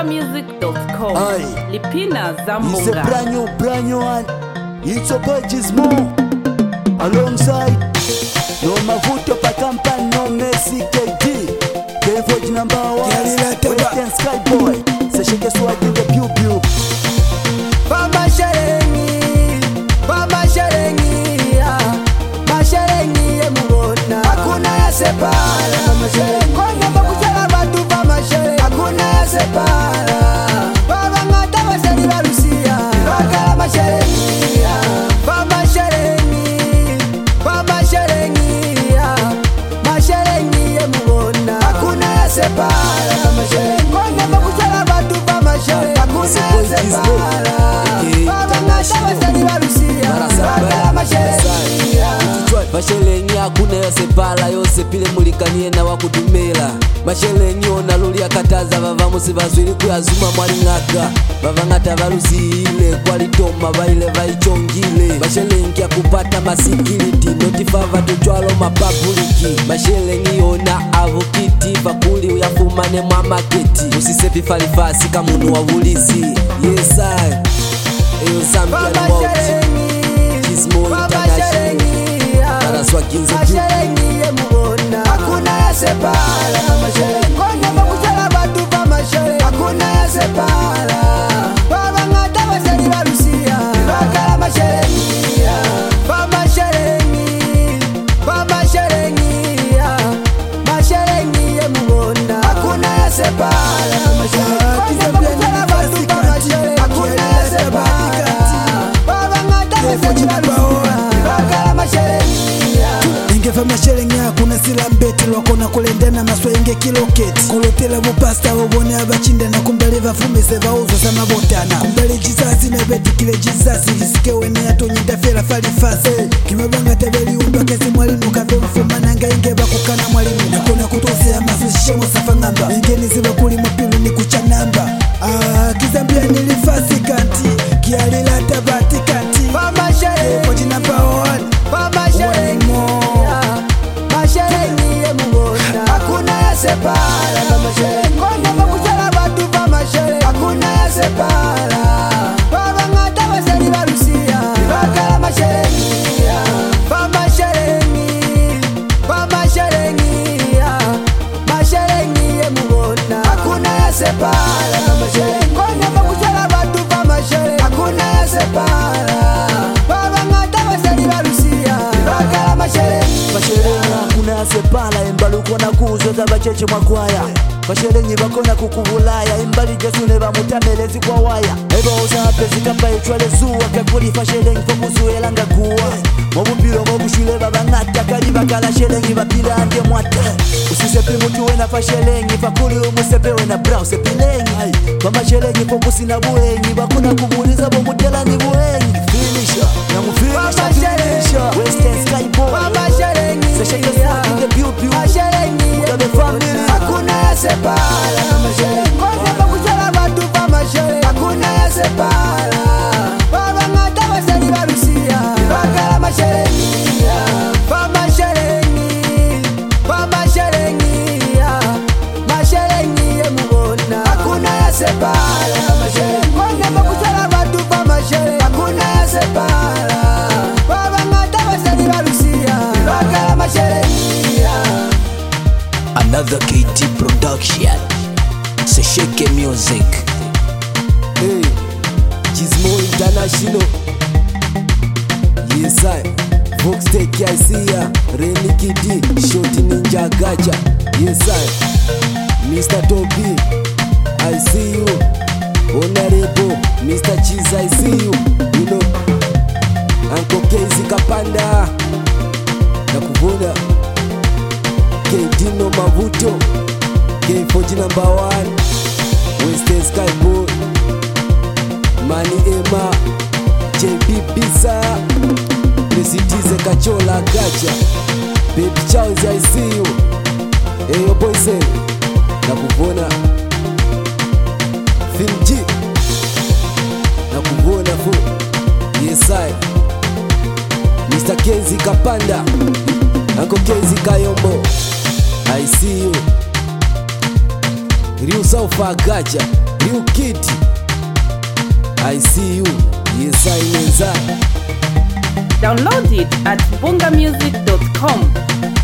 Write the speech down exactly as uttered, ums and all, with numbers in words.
Malaika Music dot com. Lipina Zambonga. It's a brand new, brand new one. It's a boy Gizmo. Alongside No Mavuto Pakampa, no Messi K D. K-Voice number one. Western Sky Boy. Sesheke swag in the pew pew. Baba Sherengi, Baba Sherengi, Baba Sherengi ye mubona. Hakuna ya separa. Baba Sherengi, kwenye bakutela batu Baba Sherengi. Hakuna ya separa. Baba ngata basali barusia. Bakala Baba Sherengi, Baba Sherengi, Baba Sherengi, Baba Sherengi ye mubona. Hakuna ya separa. Baba Sherengi, kwenye bakutela batu Baba Sherengi. Hakuna ya separa. Mashelengi hakuna yose pala yose pile mulikanie na wakudumela. Mashelengi ona luli akataza bava musi bazwili kuyazuma mwali ngaka. Bava ngata valuziile kwa litoma vaile vaichongile. Mashelengi akupata masikiliti notifava tuchwalo mapabuliki. Mashelengi ona avukiti vakuli uyafumane mwa maketi. Usisepi falifasi kamunu wavulizi. Yes I Eyo Zambian World Gizmo International Baraswa Ginza Masherengi ye mubona. Hakuna ya separa. Masherengi kwenye bakutela batu pa Masherengi. Hakuna ya separa. Baba ngata basali barusia. Bakala Masherengi, Baba Sherengi, Baba Sherengi, Masherengi ye mubona. Hakuna ya separa. Masherengi kwenye bakutela batu pa Masherengi. Hakuna ya separa. Baba ngata basali barusia. Bakala Masherengi. Ingeva Masherengi hakuna sila mbeti lwakona kulendana maswa inge kiloketi. Kulotela mupasta wabone abachinda na kumbele vafumise vauzo sama botana. Kumbele jizazi na beti kile jizazi lisike wene atonyenda fela falifase. Kimabanga tabeli undwa kesi mwalimu kave mfumana nga ingeva kukana mwalimu. Nakona kutosea masushishe mosafa ngamba. Ingeni ziva kuli mpilu ni kuchanamba. Ah, kizambia nilifasi kanti kialila tabati kanti. Baba Sherengi Koji number one. Baba Sherengi, Masherengi ye mubona. Hakuna ya separa. Baba Sherengi kwenye bakutela batu Baba Sherengi. Hakuna ya separa. Baba ngata basali barusia. Bakala Masherengi, Baba Sherengi, Baba Sherengi, Masherengi ye mubona. Hakuna ya separa. Baba Sherengi kwenye bakutela batu Baba Sherengi. Hakuna ya separa. Baba ngata basali barusia. Bakala Masherengi. Masherengi hakuna ya sepala. Imbali ukona kuzoza bacheche mwakwaya. Masherengi bakona kukubulaya. Imbali jesune bamutamele zikwa waya. Eba uzape zikapa ichwale zuwa. Kakuli fasherengi fokuzuela nga kuwa. Mobupiro mobushule baba ngata. Kali bakala sherengi bapila ande mwate. Usisepi mutu wena fasherengi. Fakuli umusepe wena brown sepilengi. Kwa masherengi fokusi na buengi. Bakona kubuliza bomutela ni buengi. Finisher Namufinisha finisher Western Sky Boy. Baba Sherengi, Sesheke swag in the pew pew. Masherengi Muda the family. hakuna ya separa. Masherengi kwenye bakutela batu pa Masherengi. Hakuna ya separa. Baba ngata basali barusia. Bakala Masherengi, Baba Sherengi, Baba Sherengi, Masherengi ye mubona. Hakuna ya separa. Masherengi kwenye bakutela batu pa Masherengi. Hakuna ya separa. Baba ngata basali barusia. Bakala Masherengi. Another K T production Sesheke Music. Hey, Gizmo International. Yes I Vox Take I see ya. Reni Kidi Shoti Ninja Gacha. Yes I Mister Toby I see you. Honorable Mister Cheese I see you. You know Uncle Casey Kapanda Nakuvuna K-Dino Mavuto K-Voice number one Western Sky Boy Mani Emma J B Bisa Presitize Kachola Gacha Baby Charles I see you. Hey yo boy say Nakuvuna Film G Nakuvuna fu Yes I Mister Kenzi Kapanda Uncle Kenzi Kayombo I see you. Real Saufa Gacha, Real Kitty. I see you, yes I menza. Download it at bunga music dot com.